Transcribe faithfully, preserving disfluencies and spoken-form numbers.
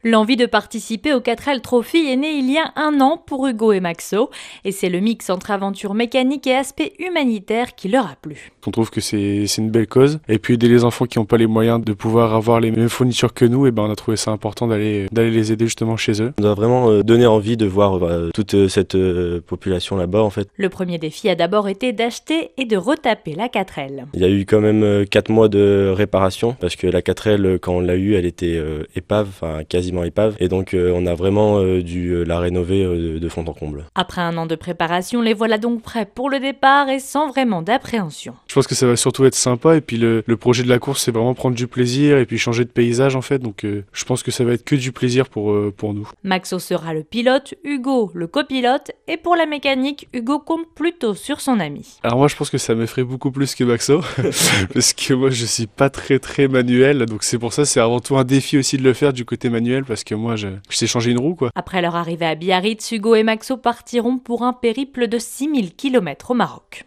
L'envie de participer au quatre L Trophy est née il y a un an pour Hugo et Maxo. Et c'est le mix entre aventure mécanique et aspect humanitaire qui leur a plu. On trouve que c'est, c'est une belle cause. Et puis aider les enfants qui n'ont pas les moyens de pouvoir avoir les mêmes fournitures que nous, et ben on a trouvé ça important d'aller, d'aller les aider justement chez eux. On a vraiment donné envie de voir euh, toute cette euh, population là-bas en fait. Le premier défi a d'abord été d'acheter et de retaper la quatre L. Il y a eu quand même quatre mois de réparation parce que la quatre L, quand on l'a eue, elle était euh, épave, enfin quasiment épave, et donc euh, on a vraiment euh, dû euh, la rénover euh, de fond en comble. Après un an de préparation, les voilà donc prêts pour le départ et sans vraiment d'appréhension. Je pense que ça va surtout être sympa, et puis le, le projet de la course, c'est vraiment prendre du plaisir et puis changer de paysage en fait, donc euh, je pense que ça va être que du plaisir pour, euh, pour nous. Maxo sera le pilote, Hugo le copilote, et pour la mécanique, Hugo compte plutôt sur son ami. Alors moi je pense que ça m'effraie beaucoup plus que Maxo, parce que moi je suis pas très très manuel, donc c'est pour ça c'est avant tout un défi aussi de le faire du côté manuel, parce que moi je, je sais changer une roue quoi. Après leur arrivée à Biarritz, Hugo et Maxo partiront pour un périple de six mille kilomètres au Maroc.